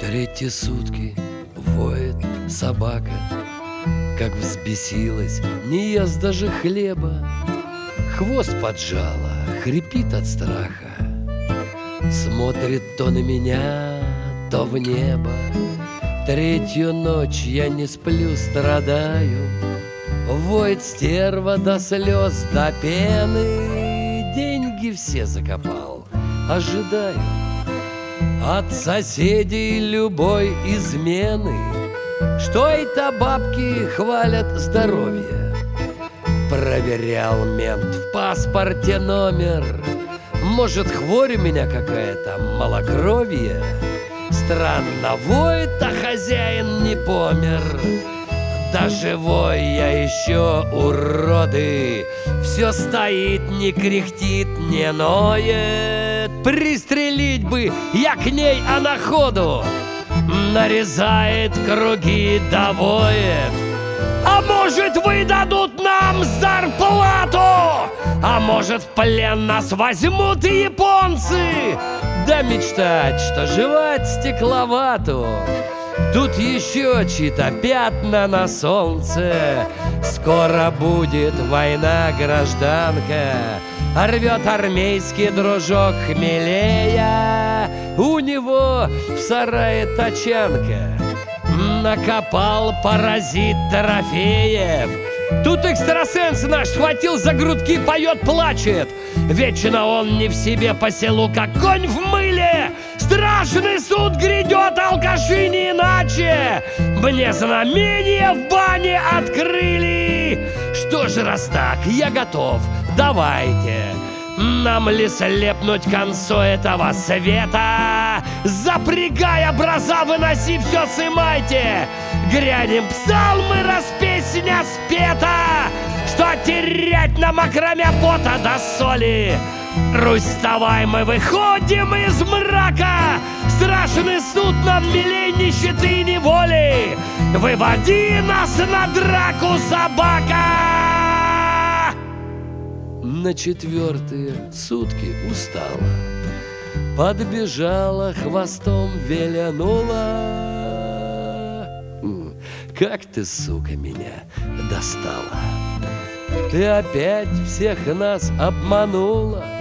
Третьи сутки воет собака, как взбесилась, не ест даже хлеба. Хвост поджала, хрипит от страха, смотрит то на меня, то в небо. Третью ночь я не сплю, страдаю, воет стерва до слез, до пены. Деньги все закопал, ожидаю от соседей любой измены. Что это бабки хвалят здоровье? Проверял мент в паспорте номер. Может, хворь у меня какая-то, малокровие? Странно воет, а хозяин не помер. Да живой я еще, уроды. Все стоит, не кряхтит, не ноет. Пристрелить бы я к ней, а на ходу нарезает круги, довоет. А может, выдадут нам зарплату? А может, в плен нас возьмут японцы? Да мечтать, что жевать стекловату. Тут еще чьи-то пятна на солнце. Скоро будет война, гражданка. Рвет армейский дружок хмелея. У него в сарае тачанка. Накопал паразит трофеев. Тут экстрасенс наш схватил за грудки, поет, плачет. Вечно он не в себе по селу, как конь в мыле. Страшный суд грядет, алкаши не иначе. Мне знамение в бане открыли. Что ж, раз так, я готов, давайте. Нам ли слепнуть к концу этого света? Запрягай, образа, выноси, все сымайте. Грянем псалмы, раз песня спета. Что терять нам, окромя пота до соли? Русь, вставай, мы выходим из мрака. Страшный суд нам милей нищеты и неволи. Выводи нас на драку, собака! На четвертые сутки устала, подбежала, хвостом вилянула. Как ты, сука, меня достала! Ты опять всех нас обманула.